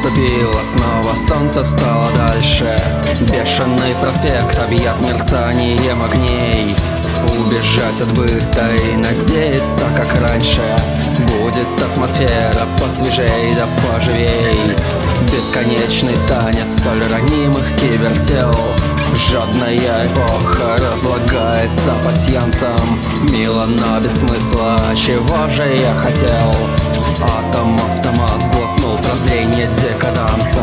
наступило, снова солнце стало дальше. Бешеный проспект объят мерцанием огней. Убежать от быта и надеяться, как раньше, будет атмосфера посвежей да поживей. Бесконечный танец столь ранимых кибертел. Жадная эпоха разлагается пасьянсом. Мило, но без смысла, чего же я хотел? Автомат сглотнул прозрение декаданса.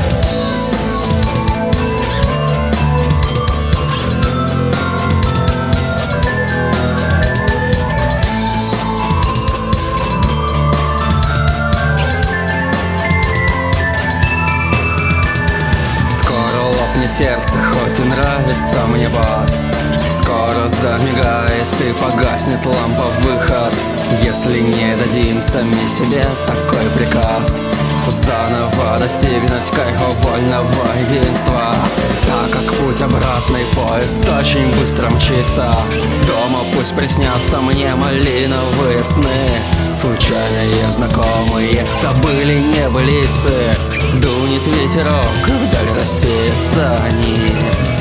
Сердце, хоть и нравится мне бас, скоро замигает и погаснет лампа выход, если не дадим сами себе такой приказ. Заново достигнуть кайфа вольного единства, так как путь обратный поезд очень быстро мчится. Дома пусть приснятся мне малиновые сны. Случайные знакомые, это были небылицы. Дунет ветерок, вдаль рассеются они.